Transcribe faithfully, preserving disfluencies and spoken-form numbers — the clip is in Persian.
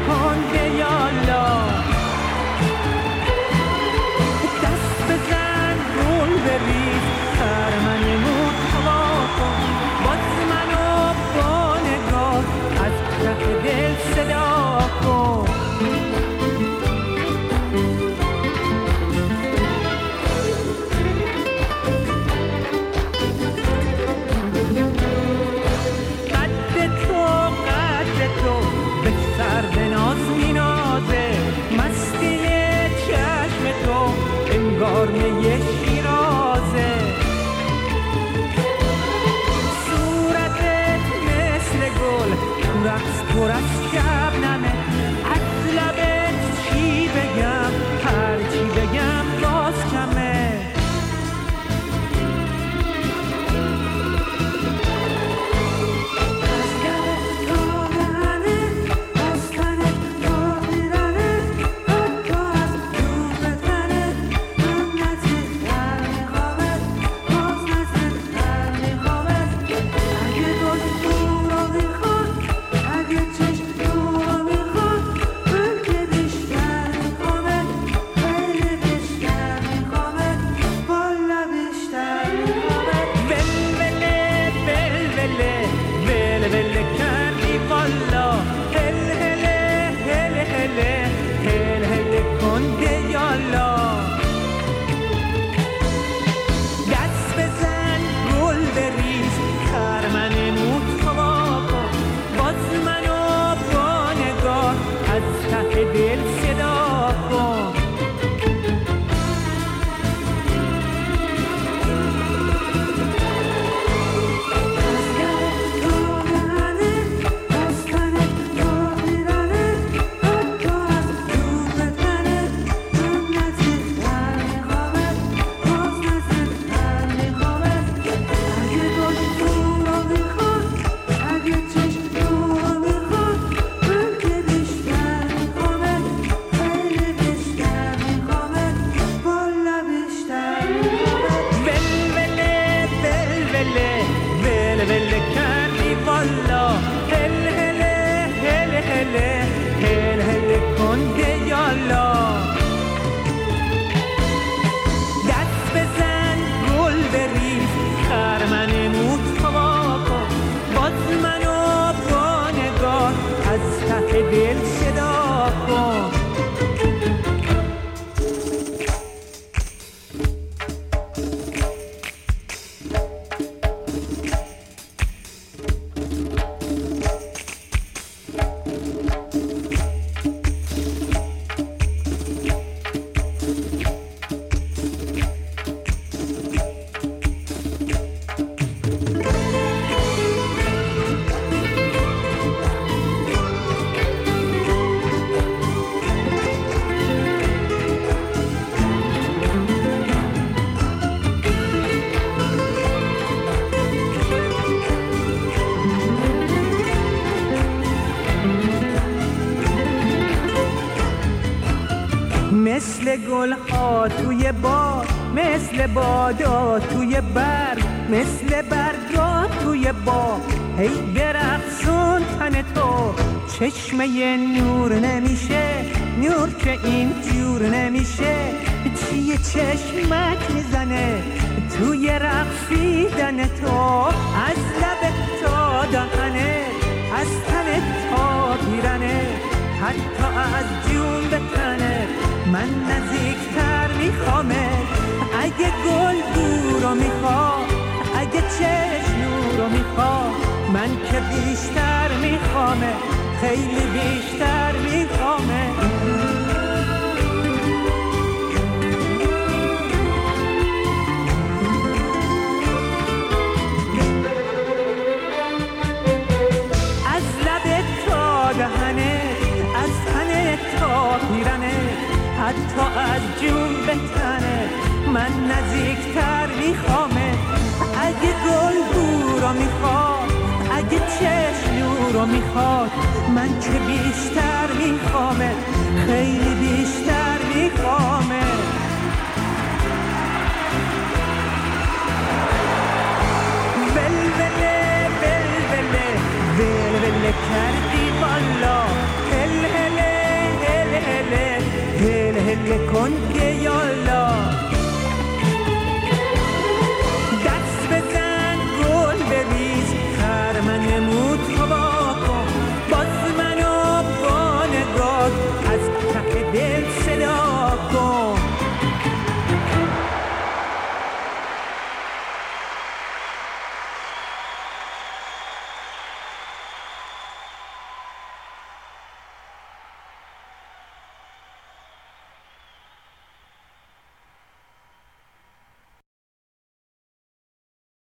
کن که یالا دست بزن گل بریز خرمن نمود هوا کن باز منو با نگاه از ته دل صدا کن یه شیرازه صورتت مثل گل تو رقص پر از شبنمه از لبت چی بگم هر چی بگم باز کمه مثل گل ها توی باد مثل بادا توی برگ مثل برگا توی باغ هی برقصون تن تو چشمه نور نمیشه نور که این جور نمیشه چیه چشمک میزنه توی رقصیدن تو از لب تا دهنه از تن تا پیرنه حتی از جون به تنه من نزدیکتر میخوامه اگه گل بورو میخوام اگه چشم نورو میخوام من که بیشتر میخوامه خیلی بیشتر میخوامه از لب تا دهنه از تن تا پیرنه حتی از جون به تنه من نزدیکتر میخوامه اگه گل بورو میخواد اگه چشم نورو میخواد من که بیشتر میخوامه خیلی بیشتر میخوامه ولوله ولوله ولوله کردی والا هل هل گله کن که یالا